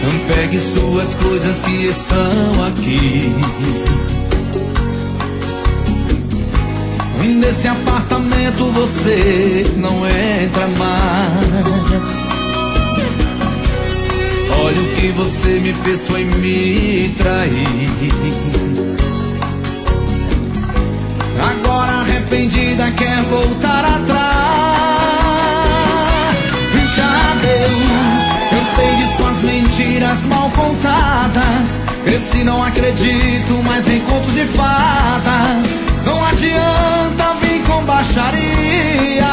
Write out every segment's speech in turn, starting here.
Pegue suas coisas que estão aqui. Nesse apartamento você não entra mais. Olha o que você me fez, foi me trair. Agora arrependida quer voltar atrás. Já deu, eu sei de suas mentiras mal contadas. Cresci, não acredito mais em contos de fadas. Não adianta vir com baixaria.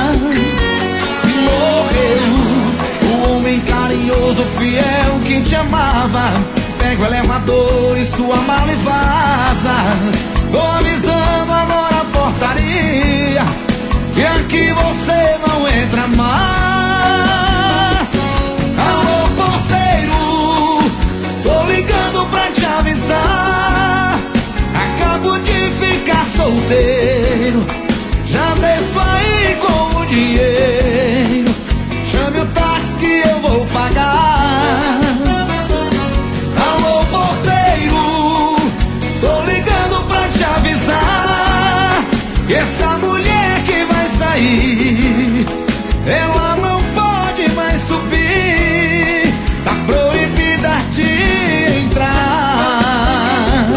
Morreu o homem carinhoso, fiel que te amava. Pega o elevador e sua mala e vaza. Tô avisando agora a portaria, que aqui você não entra mais. Alô, porteiro, tô ligando pra te avisar. Acabo de ficar solteiro, já desço aí com o dinheiro. Chame o táxi que eu vou pagar. Alô, porteiro, tô ligando pra te avisar que essa mulher que vai sair, ela não pode mais subir, tá proibida de entrar.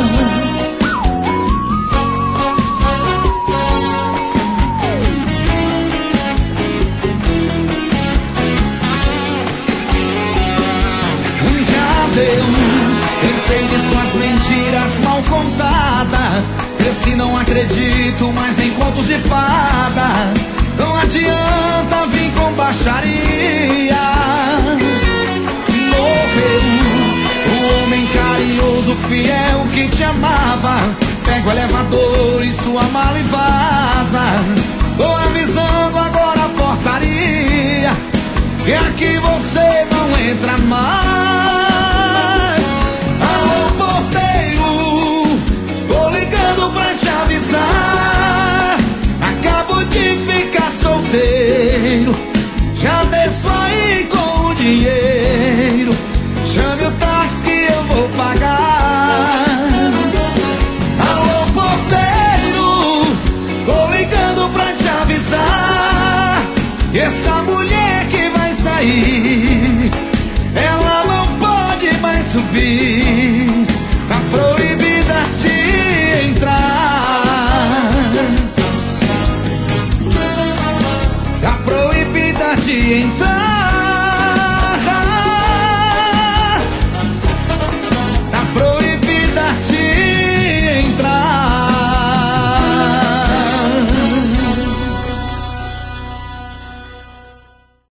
Já deu, pensei de suas mentiras mal contadas. Cresci, não acredito mais em contos de fadas. Não adianta vir com baixaria. Morreu o homem carinhoso, fiel que te amava. Pega o elevador e sua mala e vaza. Tô avisando agora a portaria, que aqui você não entra mais. Alô, porteiro, tô ligando pra te avisar. Acabo de ficar solteiro, já desço aí com o dinheiro. Chame o táxi que eu vou pagar. Alô, porteiro, tô ligando pra te avisar que essa mulher que vai sair, ela não pode mais subir,